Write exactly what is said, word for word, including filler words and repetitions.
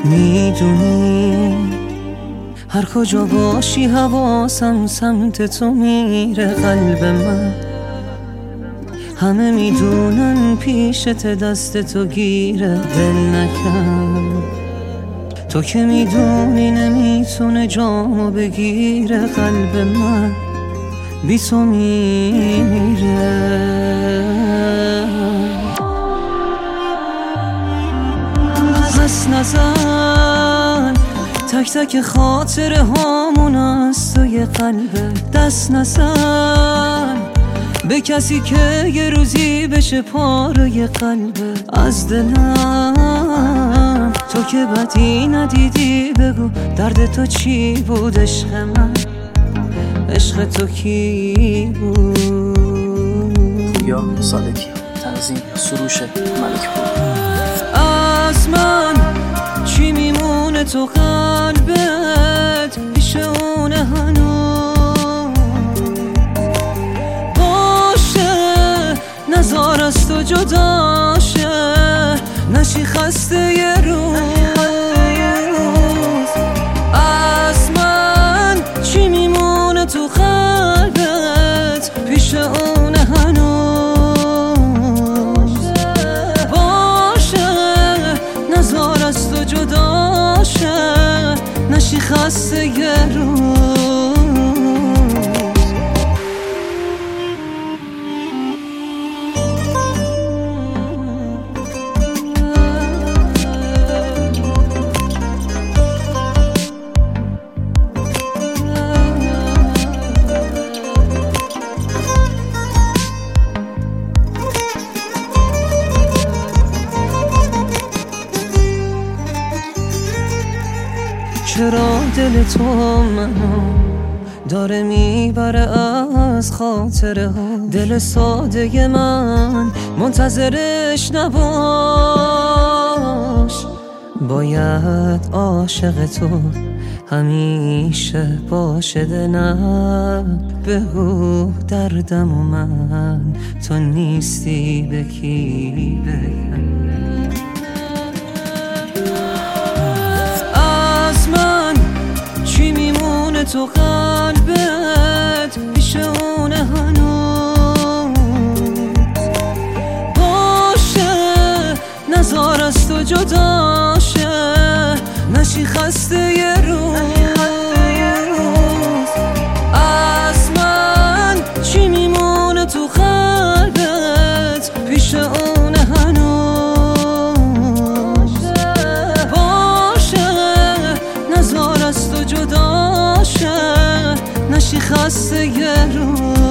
میدونی هر کجا باشی حواسم سمت تو میره. قلب من همه میدونن پیشت دست تو گیره. دل نکن تو که میدونی نمیتونه جامو بگیره. قلب من بی تو میره. پس نزن تک تک خاطره هامون از توی قلبه. دست نزن به کسی که یه روزی بشه پاره قلبه. از دلم تو که بدی ندیدی بگو درد تو چی بود. عشق من عشق تو کی بود؟ یا صادقی تنظیم سروش ملک بود. از من چی میمونه تو قلبت پیش اونه هنوز؟ باشه نزار از تو جداشه نشی خسته یه روز. از من چی میمونه تو قلبت پیش اونه هنوز؟ باشه نزار از تو جداشه نشی خسته یه روز. چرا دل تو منو داره میبره از خاطره ها؟ دل ساده من منتظرش نباش. باید عاشق تو همیشه باشه. دلم بگو دردم و من تو نیستی به کی بگم؟ تو قلبت پیش اونه هنوز؟ باشه نزار از تو جداشه نشی خسته یه روز. از من چی میمونه تو قلبت پیش اونه هنوز؟ باشه نزار از تو جدا نشی خسته یه روز.